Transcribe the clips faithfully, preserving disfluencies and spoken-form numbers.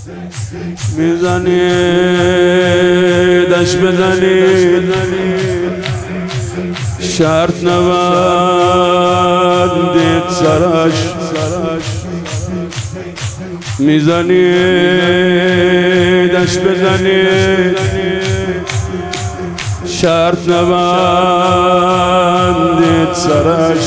میزنیدش بزنید شرط نبندید سرش میزنیدش بزنید شرط نبندید سرش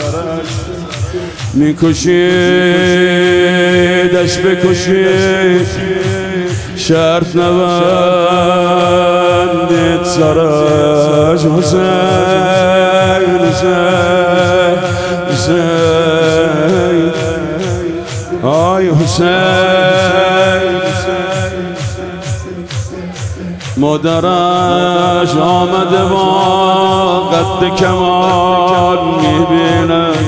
میکشیدش بکشید شرط نبندید سرش حسین حسین حسین آی حسین مادرش آمده با قد کمان میبیند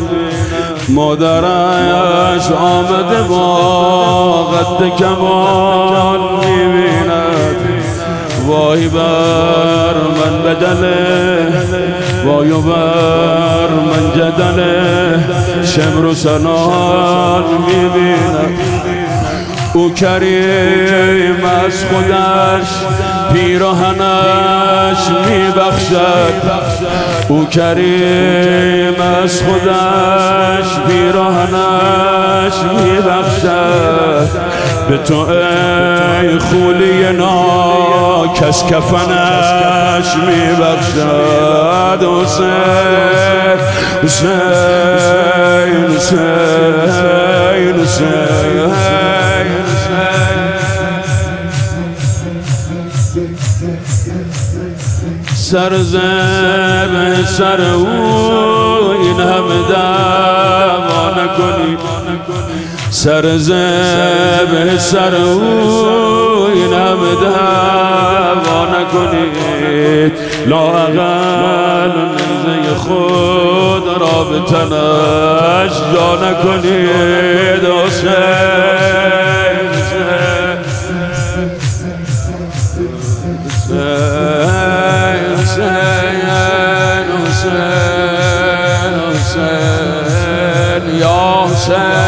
مادرش آمده با قد کمان میبیند وای بر من بدله وای بر من جدله شمر و سنان میبیند او کریم از خودش پیراهنش میبخشد او کریم از خودش پیراهنش میبخشد به تو ای خولی ناکس کفنش میبخشد حسین حسین حسین حسین سر زب سر او این همه دعوا نکنید سر زب سر او این همه دعوا نکنید لااقل نیزه خود را به تنش جا نکنید حسین حسین حسین یا حسین